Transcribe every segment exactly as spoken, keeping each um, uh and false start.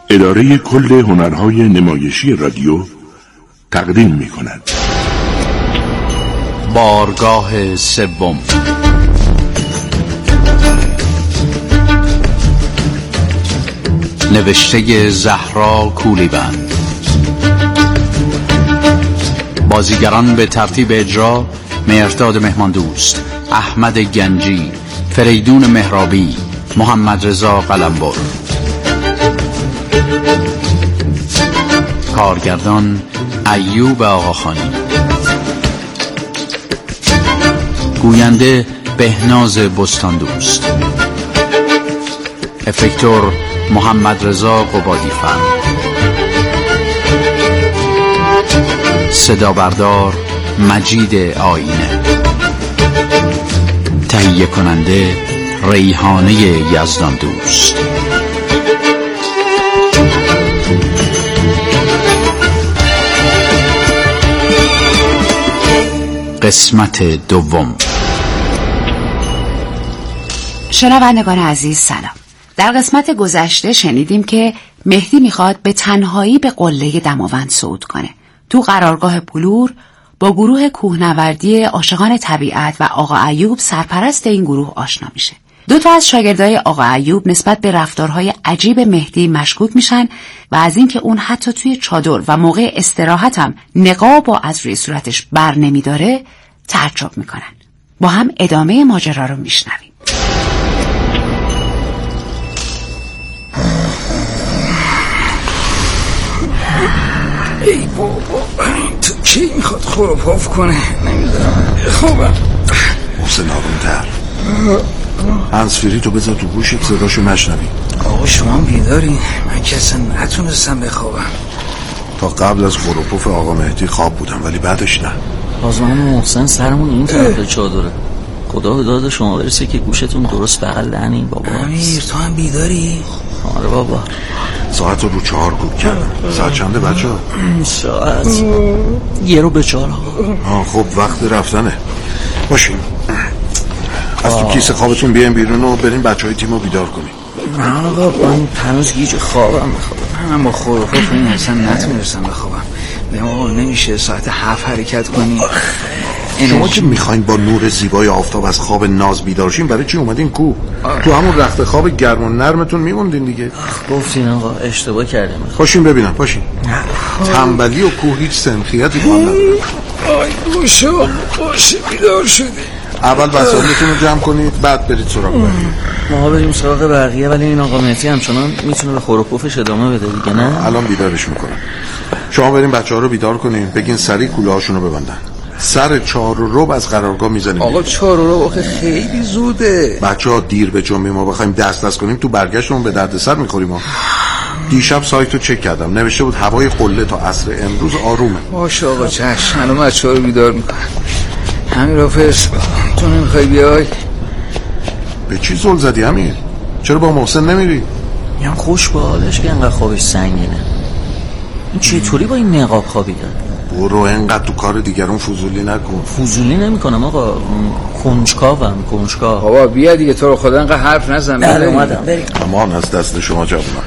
اداره کل هنرهای نمایشی رادیو تقدیم می کند. بارگاه سوم. نوشته زهرا کولیبند. بازیگران به ترتیب اجرا: مهرداد مهماندوست، احمد گنجی، فریدون مهرابی، محمد رضا قلمبر. کارگردان ایوب آقاخانی. گوینده بهناز بستاندوست. افکتور محمد رضا قبادی‌فر. صدا بردار مجید آینه. تهیه کننده ریحانه یزدان دوست. قسمت دوم. شنوندگان عزیز سلام. در قسمت گذشته شنیدیم که مهدی میخواد به تنهایی به قله دماوند صعود کنه. تو قرارگاه بلور با گروه کوهنوردی عاشقان طبیعت و آقا ایوب سرپرست این گروه آشنا میشه. دو تا از شاگردای آقا ایوب نسبت به رفتارهای عجیب مهدی مشکوک میشن و از اینکه اون حتی توی چادر و موقع استراحت هم نقاب از روی صورتش بر نمیداره تعجب میکنن. با هم ادامه ماجرا رو میشنویم. ای بابا، تو کی میخواد خروپاف کنه؟ نمیدونم. خوبم. محسن آرومتر. هنسفری تو بذار تو گوشت صداشو نشنوی. آقا شما بیداری؟ من که اصلا نتونستم بخوابم. تا قبل از خروپاف آقا مهدی خواب بودم ولی بعدش نه. باز من محسن سرمون این طرف چادره. خدا به داد شما برسه که گوشتون درست بغل دهن این بابا. امیر تو هم بیداری؟ آره بابا. ساعت رو چهار کوک کردم. ساعت چنده بچه ها؟ ساعت یه رو به چهار. آه خب وقت رفتنه. باشیم از تو کیسه خوابتون بیایم بیرون و بریم بچه های تیم رو بیدار کنیم. من آقا من هنوز گیج خوابم میخوابم. من با خروپاف این اصلا نتونستم بخوابم. نه آقا نمیشه ساعت هفت حرکت کنی. شما که میخواین با نور زیبای آفتاب از خواب ناز بیدارشین برای چی اومدین کو؟ تو همون رخت خواب گرم و نرمتون میموندین دیگه. گفتین آقا اشتباه کردیم. باشین ببینم باشین. تنبلی و کو هیچ سنخیتی با هم نداره. آی باشه باشه بیدار شدی. اول وسایلتون رو جمع کنید بعد برید سراغ بقیه. ما بریم سراغ بقیه ولی این آقا مهدی همچنان میتونه به خروپوفش ادامه بده دیگه نه؟ الان بیدارش میکنم. شما بریم بچه‌ها رو بیدار کنین بگین سریع کوله هاشون رو ببندن. سر چهار و ربع از قرارگاه میزنیم. آقا چهار و ربع خیلی زوده. بچه‌ها دیر به جنبیم ما بخوایم دست دست کنیم تو برگشتمون به دردسر میخوریم ما. دیشب سایتو چک کردم نوشته بود هوای قله تا عصر امروز آرومه. باشه آقا چشم. الان بچه‌ها رو بیدار میکنم. همین رافض تو نمیخوای بیای؟ به چی زل زدی امیر؟ چرا با محسن نمیری؟ میگم خوش به حالش که انقدر خوابش سنگینه. این چطوری با این نقاب خوابیده؟ برو انقدر تو کار دیگرون فضولی نکن. فضولی نمیکنم آقا. کنجکاوم کنجکاو. بابا بیا دیگه تو رو خدا انقدر حرف نزن. بله اومدم بریم. امان از دست شما جوونا.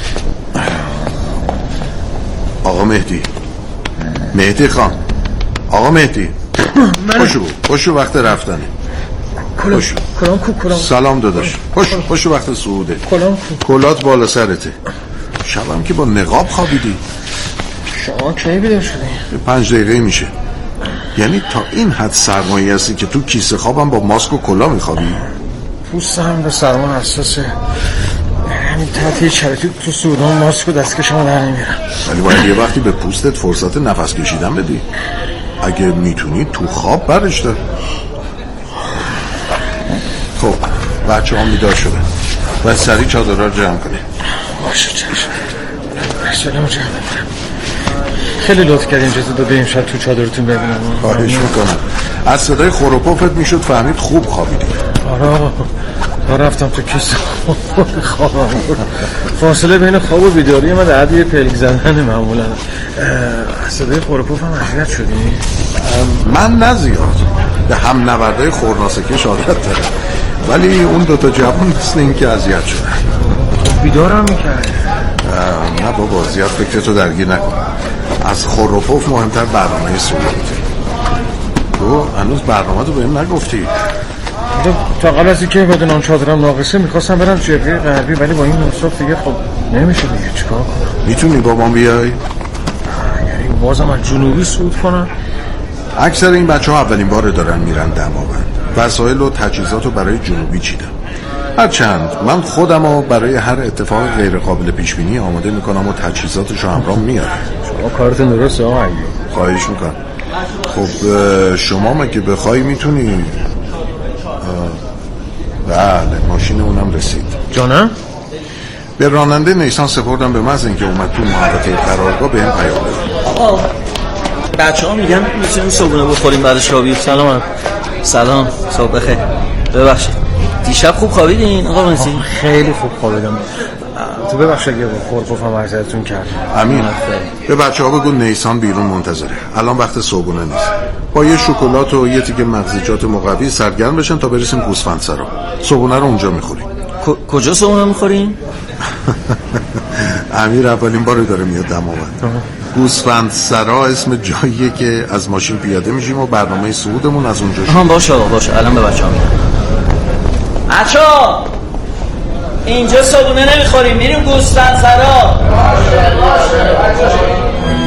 آقا مهدی مهدی خان آقا مهدی خوشو خوشو وقت رفتنه. کلام کلام کو کلام. سلام داداش. خوشو خوشو وقت صعوده. کلام کلات بالا سرته. شبم که با نقاب خوابیدی. شما کی بیدار شدی؟ پنج دقیقه میشه. یعنی تا این حد سرمایه هستی که تو کیسه خوابم با ماسک و کلا میخوابی؟ پوستم به سرما حساسه. همین تعطیل شرایطی تو سودان ماسک و دستکشمو در نمیارم. ولی باید یه وقتی به پوستت فرصت نفس کشیدن بدی. اگه میتونی تو خواب برش دار. خب بچه ها بیدار شده باید سریع چادرها رو جمع کنی. باشه چشم. سلام جمع کنم. خیلی لطف کردین اجازه داده امشب تو چادرتون ببینم. خواهش میکنم. از صدای خروپوفت میشد فهمید خوب خوابیدی. آره آقا تا رفتم تو کیسه خوابم. فاصله بین خواب و بیداری من در حد یه پلک زدن معمولا. صدای خروپوف هم اذیت شدی؟ من نه زیاد. به هم نوردای خورناسکش عادت دارم ولی اون دوتا جوان مثل این که اذیت شدن. بیدارم میکرد. نه بابا زیاد فکرتو درگیر نکن. از خور و پف مهمتر برنامه سوله بوده. تو هنوز برنامه تو بهم نگفتی. تا قبل از اینکه بدونم چادرم ناقصه میخواستم برم جبهه غربی، ولی با این مصرف دیگه خب نمیشه دیگه. چیکار کنم؟ میتونی بابام بیای؟ یعنی بازم از جنوبی صعود کنم؟ اکثر این بچه ها اولین بار دارن میرن دماوند. وسایل و تجهیزات رو برای جنوبی چیدم. هرچند من خودم رو برای هر اتفاق غیر قابل پیش بینی آماده میکنم و تجهیزاتش رو همراه میارم. شما کارتون درسته آقا ایوب؟ خواهش میکنم. خب شما مگه بخوای میتونی؟ بله ماشین اونم رسید. جانم؟ به راننده نیسان سپردم به محض اینکه اومد تو محوطه قرارگاه بهم پیام داد. آقا بچه ها میگن میتونیم صبحونه بخوریم بعد شابی. سلام. سلام صبح بخیر. ببخشید دیشب خوب خوابیدین آقا مهدی؟ خیلی خوب خوابیدم. تو ببخشید اگه با خورپوفم عرضتون کردم. امین به بچه ها بگو نیسان بیرون منتظره. الان وقت صبحونه نیست. با یه شکلات و یه تیکه مغزیجات مقوی سرگرم بشن تا برسیم گوسفندسرا. صبحونه رو اونجا میخوریم. کجا صبحونه میخوریم؟ امیر اولین بار داره میاد دماوند. گوسفندسرا اسم جاییه که از ماشین پیاده میشیم و برنامه صعودمون از اونجا شروع. ها باشه آقا باشه. الان به بچه‌ها میگم. بچه‌ها اینجا صبحونه نمیخوریم، میریم گوسفندسرا. باشه باشه بچه‌ها.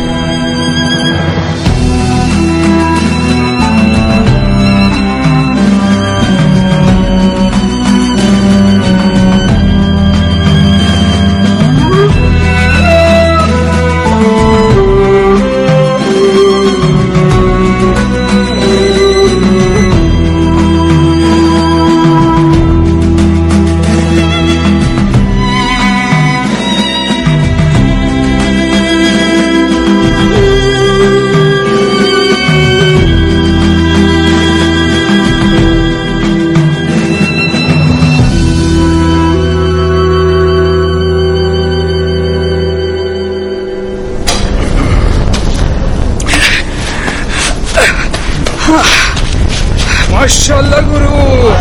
ماشالله گروه،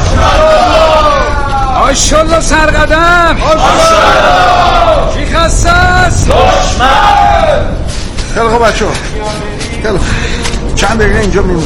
ماشالله سرقدم، کی خسته است؟ دشمن. خیلی خوب بچه ها، خیلی خوب. چند دقیقه اینجا میمونیم.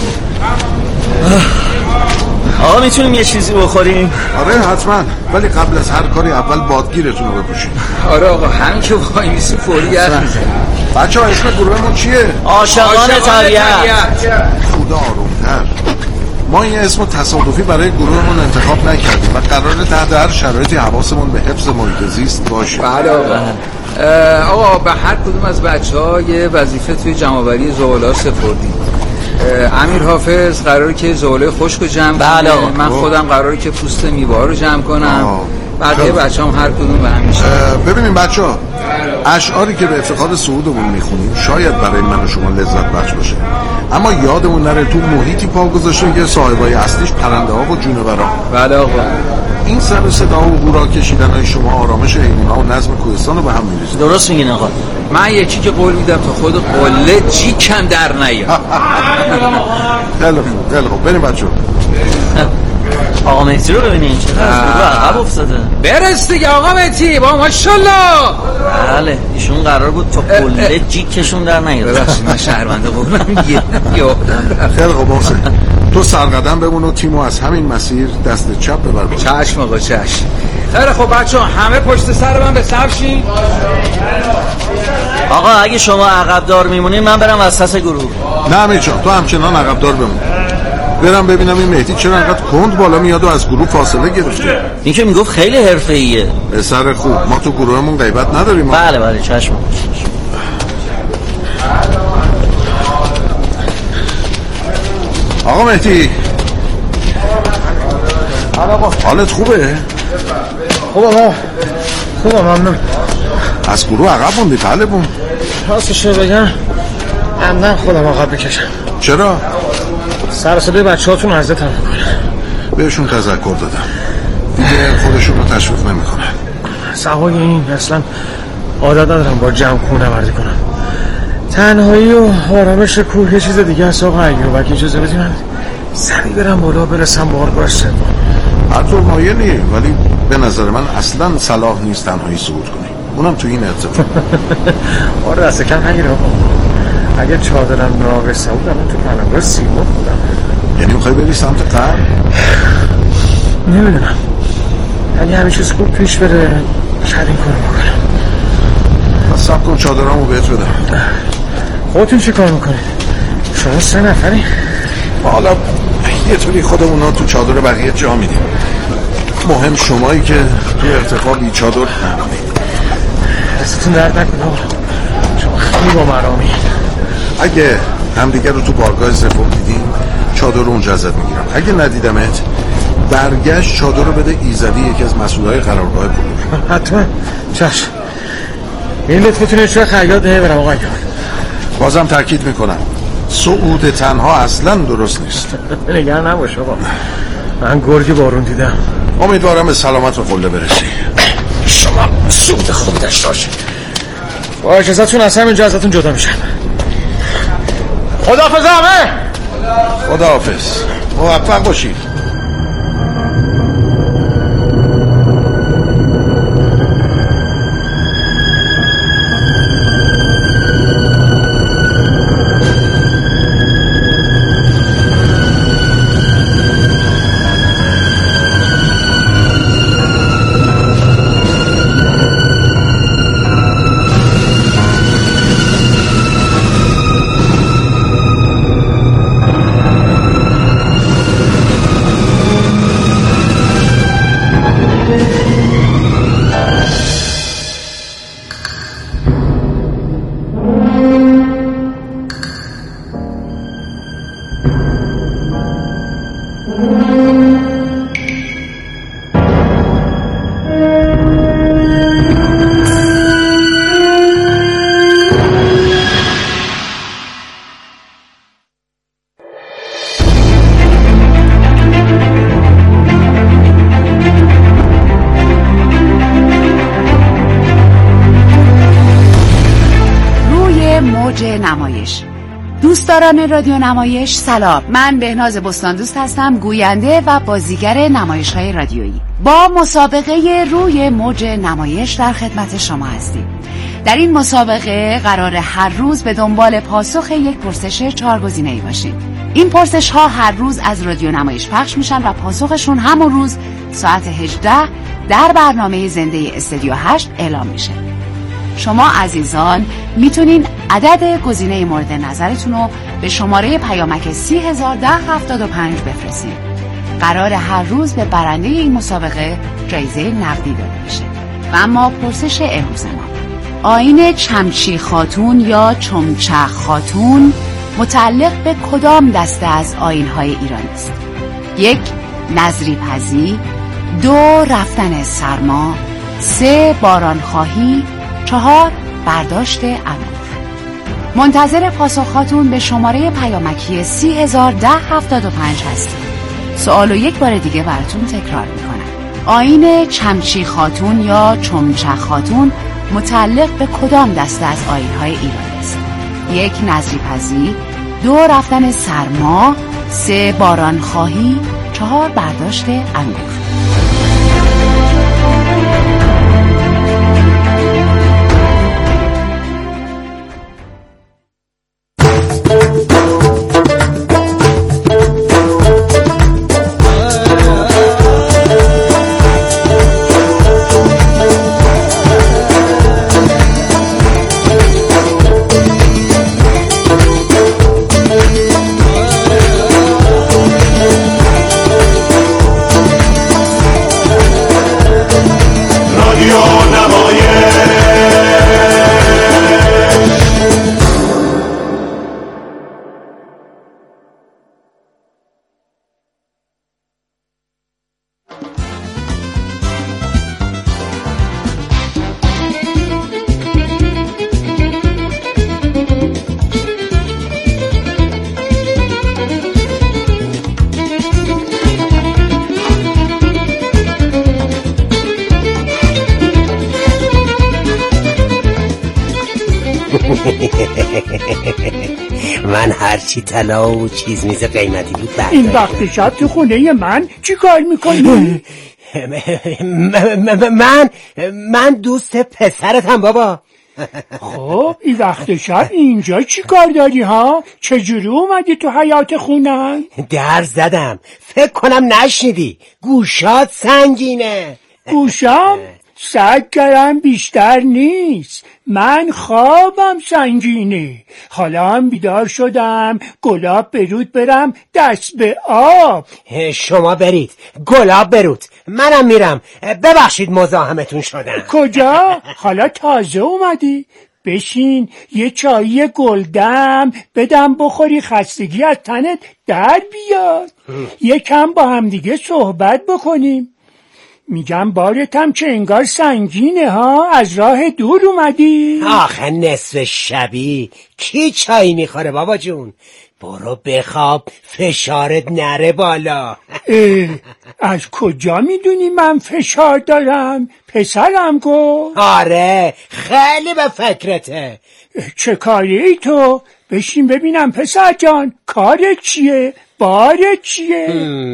آقا میتونیم یه چیزی بخوریم؟ آره حتما، ولی قبل از هر کاری اول بادگیرتون رو بپوشید. آره آقا همین که وای میسی فوری گرد میزنی. بچه ها اسم گروهمون چیه؟ عاشقان طبیعت. خدا آرومتر. ما این اسم تصادفی برای گروهمون انتخاب نکردیم و قراره تحت هر شرایطی حواسمون به حفظ محیط زیست باشه. بله آقا. آقا به هر کدوم از بچه‌ها یه وظیفه توی جمع‌آوری زغال‌ها سپردیم. امیر حافظ قراره که زغالای خشک رو جمع بله کنه. من خودم قراره که پوست میوه رو جمع کنم. بقیه بچه‌ام هر کدوم به هم میشه. ببینیم بچه‌ها، اشعاری که به افتخار صعودمون میخونیم شاید برای من و شما لذت بخش باشه، اما یادمون نره تو محیطی پا گذاشتیم که صاحبای اصلیش پرنده ها و جونورا. بله آقا. این سر صدا و هورا کشیدن های شما آرامش حیونا و نظم کوهستان رو به هم میریزه. درست میگین آقا. من یکی که قول میدم تا خود قله جیکن در نیاد. خیلی خوب خیلی خوب بریم بچه‌ها. آقا مهدی رو ببینین چقدر رو عقب افتاده. برس دیگه آقا مهدی با ماشاءالله. بله ایشون قرار بود تا قله جیکشون در نیاد. ببخشید من شهرونده قولم یادم. خیلی خوب محسن تو سرقدم بمون و تیمو از همین مسیر دست چپ ببر بالا. چشم آقا چشم. خیلی خوب بچه‌ها همه پشت سر من به صف شین. آقا اگه شما عقب دار میمونین من برم وسط گروه. نه امیر جان تو همچنان عقب دار بمون. برم ببینم این مهدی چرا انقدر کند بالا میاد و از گروه فاصله گرفته. این که میگفت خیلی حرفه‌ایه. پسر خوب ما تو گروهمون غیبت نداریم. بله بله چشم. آقا مهدی حالت خوبه؟ خوبه ما خوبه ممنون. از گروه عقب موندی طالبون؟ راستش رو بگم عمدن خودم عقب بکشم. چرا؟ سر صدای بچه هاتون عزتم میکنه. بهشون تذکر دادم دیگه خودشون رو تشویق نمیکنه. سوای این اصلا عادت ندارم با جمع خونه وردی کنم. تنهایی و آرامش کوه یه چیز دیگه است آقا ایوب. اگه اجازه بدی من سریع برم بالا برسم بارگاه سوم. هر طور مایلی، ولی به نظر من اصلا صلاح نیست تنهایی صعود کنی، اونم تو این ارتفاع. آره دست کم نگیر آقا. اگه چادرم ناقصه بود من تو پناهگاه سیمرغ بودم. یعنی میخوای بری سمت غرب؟ نمیدونم، اگه همه چیز خوب پیش بره شاید این کارو بکنم. پس صبر کن چادرامو بهت بدم. خودتون چی کار میکنید؟ شما سه نفری؟ حالا یه طوری خودمونا تو چادر بقیه جا میدیم. مهم شمایی که تو ارتفاع بی چادر نمونی. دستتون درد نکنه آقا، شما خیلی با مرامی. اگه همدیگر رو تو بارگاه سوم دیدیم چادر رو اونجا ازت میگیرم، اگه ندیدمت برگشت چادر رو بده ایزدی، یکی از مسئولای قرارگاه بلور. حتما چشم. این لطفتونه چه خیاط نه برم آقا جان. بازم تاکید میکنم صعود تنها اصلا درست نیست. نگران نباش آقا، من گرگ بارون دیدم. امیدوارم به سلامت و قله برسی. شما صعود خوبی داشته باشید. با اجازهتون از همینجا ازتون جدا میشم. خداحافظ همه. خداحافظ، موفق باشید. نمایش. دوستداران رادیو نمایش سلام، من بهناز بستان دوست هستم، گوینده و بازیگر نمایش‌های رادیویی. با مسابقه روی موج نمایش در خدمت شما هستیم. در این مسابقه قرار هر روز به دنبال پاسخ یک پرسش چهار گزینه‌ای باشیم. این پرسش ها هر روز از رادیو نمایش پخش میشن و پاسخشون همون روز ساعت هجده در برنامه زنده استودیو هشت اعلام میشه. شما عزیزان میتونین عدد گزینه مورد نظرتون رو به شماره پیامک سی هزار ده هفتاد و پنج بفرستید. قرار هر روز به برنده این مسابقه جایزه نقدی داده بشه. و اما پرسش امروز ما، آیین چمچی خاتون یا چمچه خاتون متعلق به کدام دسته از آیین‌های ایرانی است؟ یک، نظری پزی، دو، رفتن سرما، سه، باران خواهی، چهار، برداشت امور. منتظر پاسخاتون به شماره پیامکی سی هزار ده هفتاد و پنج هستیم. سوال و یک بار دیگه براتون تکرار میکنم. آیین چمچی خاتون یا چمچه خاتون متعلق به کدام دسته از آیین‌های ایرانی است؟ یک، نظری پزی، دو، رفتن سرما، سه، باران خواهی، چهار، برداشت انگور. من هرچی طلا و چیز میز قیمتی بود برداشتم. این وقت شب تو خونه من چی کار میکنی؟ من من دوست پسرتم بابا. خب این وقت شب اینجا چی کار داری ها؟ چجوری اومدی تو حیاط خونه؟ در زدم، فکر کنم نشنیدی. گوشات سنگینه. گوشام؟ صد گرم بیشتر نیست. من خوابم سنگینه. حالا هم بیدار شدم گلاب برود برم دست به آب. شما برید گلاب برود، منم میرم. ببخشید مزاحمتون شدم. کجا؟ حالا تازه اومدی؟ بشین یه چایی گلدم بدم بخوری خستگی از تنت در بیاد. یکم با هم دیگه صحبت بکنیم. میگم بارتم که انگار سنگینه ها، از راه دور اومدی؟ آخه نصف شبی کی چایی میخوره بابا جون؟ برو بخواب فشارت نره بالا. از کجا میدونی من فشار دارم؟ پسرم گفت. آره خیلی به فکرته. چه کاری ای تو؟ بشین ببینم پسر جان، کارت چیه؟ بارت چیه؟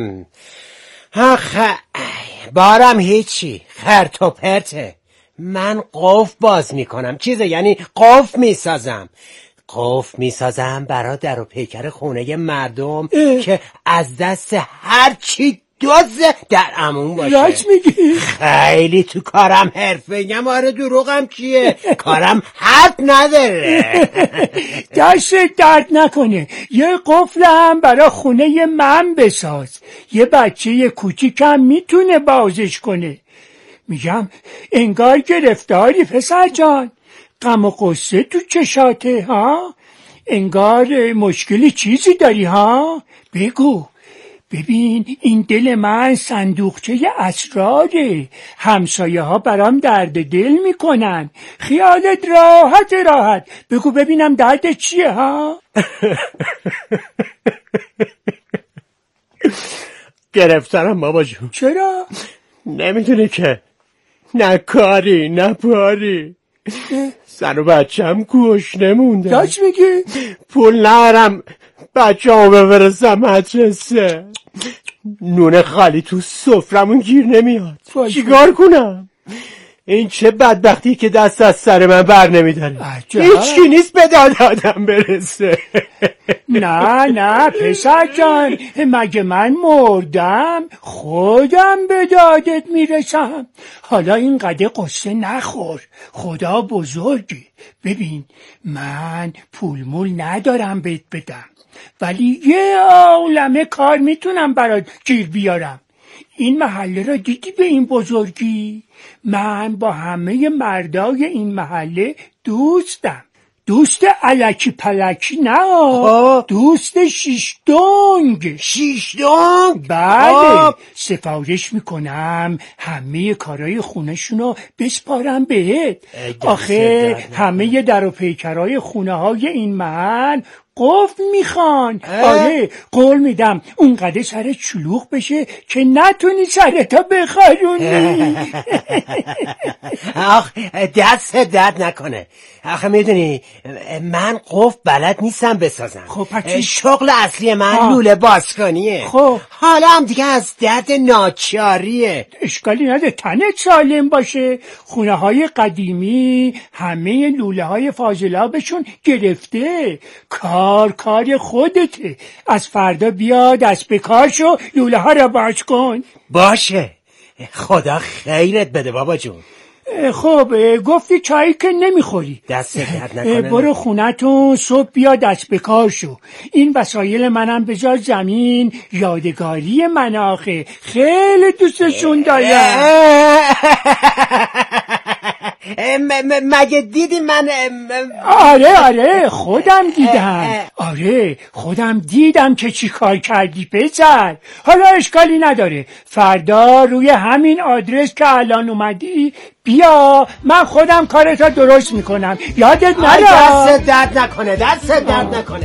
آخه بارم هیچی، خرت و پرته. من قفل باز میکنم، چیزه یعنی قفل میسازم. قفل میسازم برا در و پیکر خونه مردم اه. که از دست هر چی دوزه در امون باشه. راست میگی؟ خیلی تو کارم حرفه‌ایم. آره دروغم کیه؟ کارم حد نداره. دست درد نکنه. یه قفل هم برا خونه من بساز. یه بچه کوچیکم میتونه بازش کنه. میگم انگار گرفتاری پسر جان. غم و غصه تو چشاته ها؟ انگار مشکلی چیزی داری ها؟ بگو. ببین این دل من صندوقچه اسراره. همسایه ها برام درد دل میکنن. خیالت راحت راحت. بگو ببینم درد چیه ها؟ گرفتارم بابا جون. چرا؟ نمیدونی که نه کاری نه پاری. زن و بچم گوش نمونده. داش میگی؟ پول نرم بچه ها بفرستم مدرسه. نون خالی تو سفرمون گیر نمیاد. چیکار کنم؟ این چه بدبختی که دست از سر من بر نمیداره. هیچی نیست به داد آدم برسه. نه نه پسر جان، مگه من مردم؟ خودم به دادت میرسم. حالا اینقدر قصه نخور، خدا بزرگی. ببین من پول مول ندارم بهت بدم، ولی یه عالمه کار میتونم برات گیر بیارم. این محله را دیدی به این بزرگی؟ من با همه مردای این محله دوستم. دوست الکی پلکی نه، دوست شیش دنگ. شیش دنگ؟ بله. سفارش میکنم همه کارهای خونهشونو بسپارم بهت. آخه همه در و پیکرهای خونه های این محل قفل میخوان. آره قول میدم اونقدر سر چلوغ بشه که نتونی سرتا بخارونی. آخ دست درد نکنه. آخه میدونی من قفل بلد نیستم بسازم. خب پچی؟ شغل اصلی من آه. لوله بازکنیه. خب حالا هم دیگه از درد ناچاریه. اشکالی نده تنت سالم باشه. خونه های قدیمی همه لوله های فاضلابشون گرفته. کار کار خودته. از فردا بیا دست به کار شو، لوله ها را باز کن. باشه خدا خیرت بده بابا جون. خب گفتی چایی که نمیخوری. دست درد نکنه. برو خونتون صبح بیا دست به کار شو. این وسایل منم بذار زمین، یادگاری من آخه خیلی دوستشون دارم. مگه دیدی من؟ آره آره خودم دیدم. آره خودم دیدم که چی کار کردی پسر. حالا اشکالی نداره، فردا روی همین آدرس که الان اومدی بیا، من خودم کارتا درست میکنم. یادت نره. دست درد نکنه، دست درد نکنه.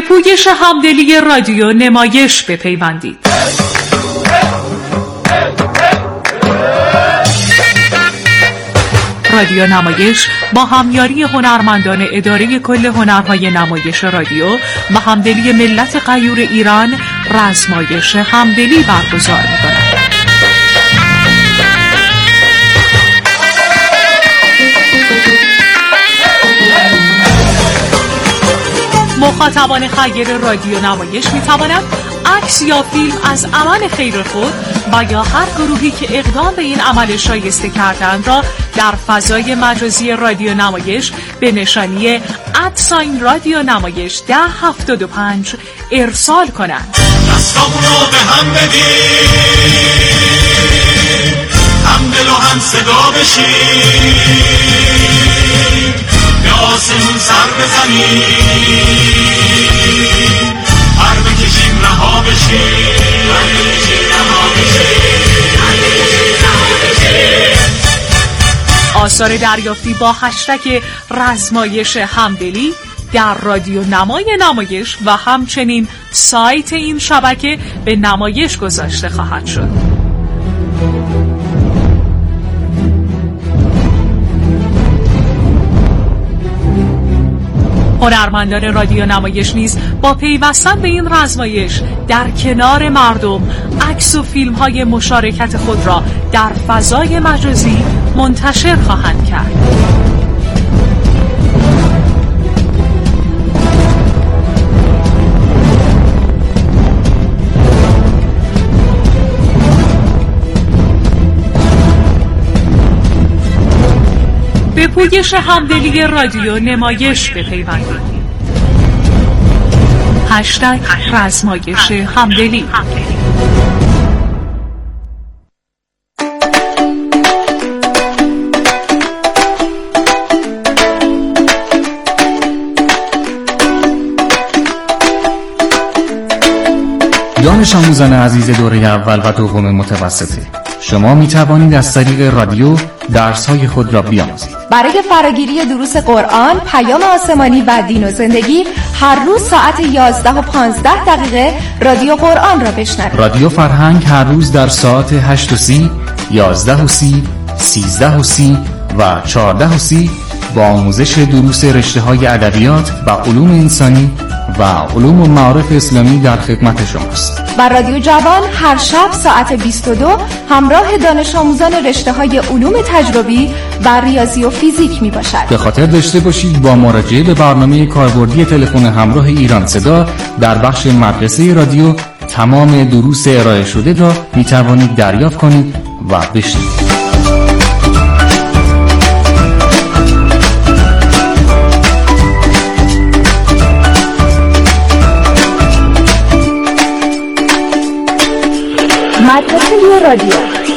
پویش همدلی رادیو نمایش بپیوندید. رادیو نمایش با همیاری هنرمندان اداره کل هنرهای نمایش رادیو و همدلی ملت غیور ایران رزمایش همدلی برگزار می‌کند. مخاطبان خیر رادیو نمایش می توانند عکس یا فیلم از عمل خیر خود و یا هر گروهی که اقدام به این عمل شایسته کردند را در فضای مجازی رادیو نمایش به نشانی ادساین رادیو نمایش ده هفتاد و پنج ارسال کنند. دستامون رو به هم بدیم، هم دل و هم صدا بشیم، به آسمون سر بزنیم، هر بکشیم رها بشیم، هر بکشیم رها بشیم، هر بکشیم رها بشیم. آثار دریافتی با هشتگ رزمایش همدلی در رادیو نمای نمایش و همچنین سایت این شبکه به نمایش گذاشته خواهد شد. هنرمندان رادیو نمایش نیز با پیوستن به این رزمایش در کنار مردم عکس و فیلم های مشارکت خود را در فضای مجازی منتشر خواهند کرد. به پویش همدلی رادیو نمایش بپیوندید. هشتگ رزمایش همدلی. دانش آموزان عزیز دوره اول و دوم متوسطه، شما می توانید از طریق رادیو درس‌های خود را بیاموزید. برای فراگیری دروس قرآن، پیام آسمانی و دین و زندگی هر روز ساعت یازده و پانزده دقیقه رادیو قرآن را بشنوید. رادیو فرهنگ هر روز در ساعت هشت و سی، یازده و سی، سیزده و سی و چهارده و سی با آموزش دروس رشته‌های ادبیات و علوم انسانی و علوم و معارف اسلامی در خدمت شماست. و رادیو جوان هر شب ساعت بیست و دو همراه دانش آموزان رشته‌های علوم تجربی و ریاضی و فیزیک می باشد. به خاطر داشته باشید با مراجعه به برنامه کاربردی تلفن همراه ایران صدا در بخش مدرسه رادیو تمام دروس ارائه شده را می توانید دریافت کنید و بشنوید. مدرسه رادیو.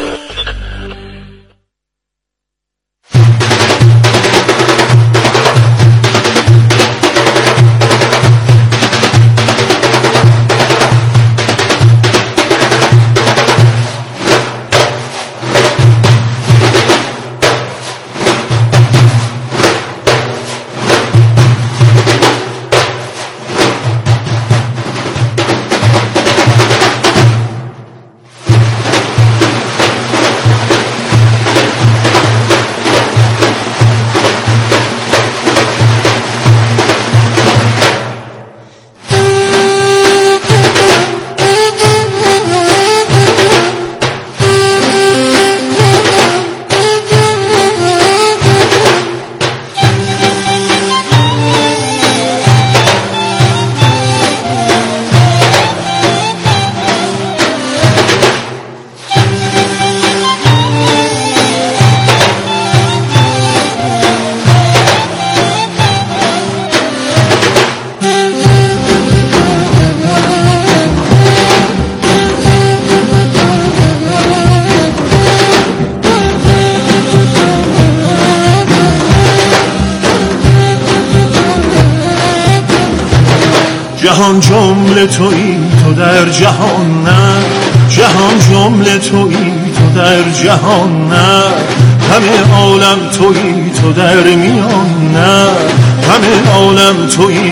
جهان جمله تویی تو در جهان نه، جهان جمله تویی تو در جهان نه، همه عالم تویی تو در میان نه، همه عالم تویی تو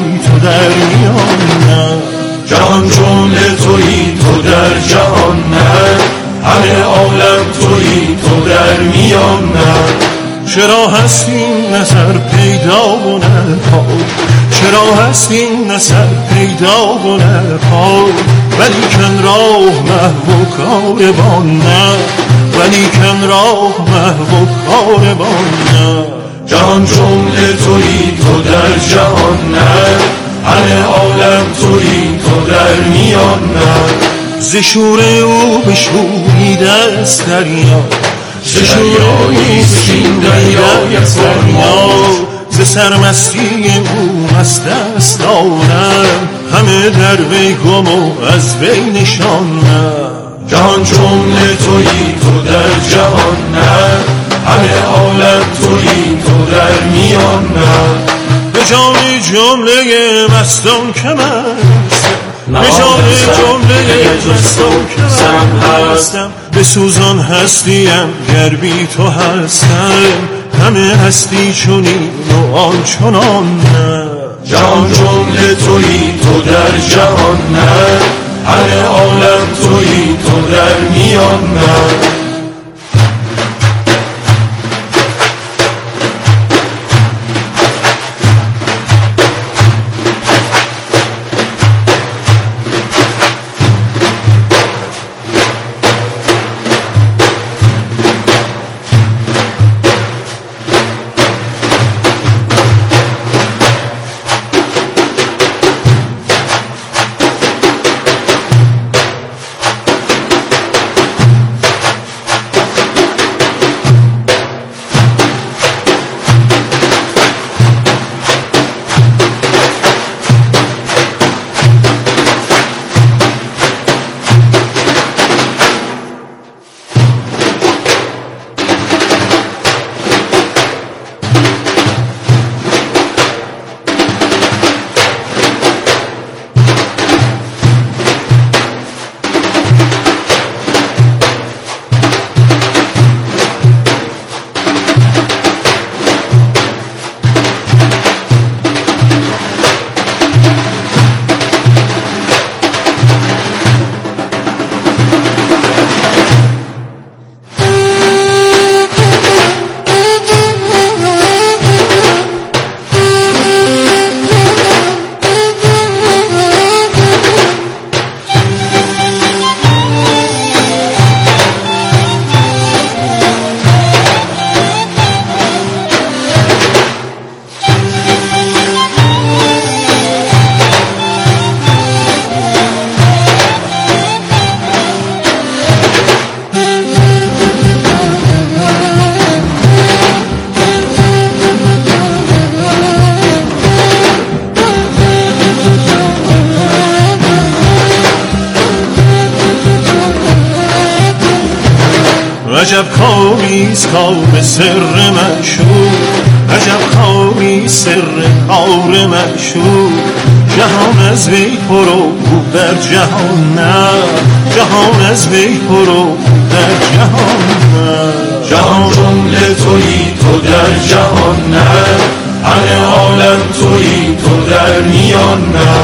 در میان نه، جهان جمله تویی تو در جهان نه، همه عالم تویی تو در میان نه. چرا هست این نظر پیدا و نه پای، چرا هست این نظر پیدا و نه پای، ولی کن راه محو کاروان نه، ولی کن راه محو کاروان نه. جهان جمله تویی تو در جهان نه، همه عالم تویی تو در میان نه. ز شور او به شوری دست دریا، ز شور او بشین دریا دریا، ز سرمستی او مست است عالم، همه در وی گم و از وی نشان نه. جهان جمله تویی تو در جهان نه، همه عالم تویی تو در میان نه. به جان جمله مستان که من به جان جمله مستان که من هستم، به سوزان هستیم گر بی تو هستم، همه هستی چونین و آن چنان نه. جهان جمله تویی تو در جهان نه، همه عالم تویی تو در میان نه. عجب کاریست کار سر مشهور، عجب کاری سر کار مشهور، جهان از وی پرو در جهان نه، جهان از وی پرو در جهان نه. جهان جمله تویی تو در جهان نه، همه عالم تویی تو در میان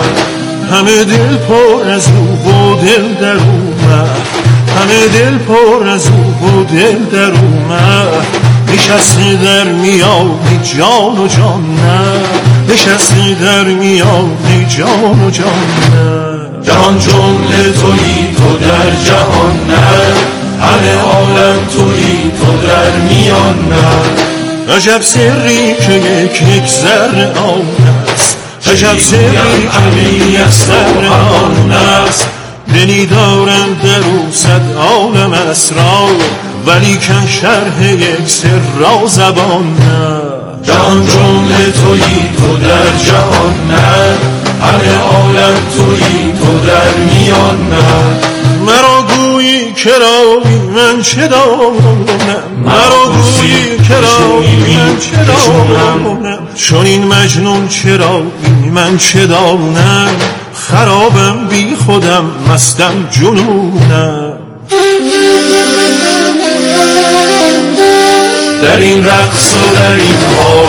نه. همه دل پر از او و دل در او نه، همه دل پر از او و دل در اومد، نشسته در میان جان و جان نه، نشسته در میان جان و جان نه. جهان جمله تویی تو در جهان نه، همه عالم تویی تو در میان نه. عجب سری که یک یک ذره آن است، عجب سری که یک ذره آن است، دلی دارم در او صد عالم اسرار، ولی کن شرح یک سر را زبان نه. جهان جمله تویی تو در جهان نه، همه عالم تویی تو در میان نه. مرا گویی کرامی من چه دانم، مرا گویی کرامی من چه دانم، چون این مجنون چرامی من چه دانم، خرابم بی خودم مستم جنونم. در این رقص و در این حال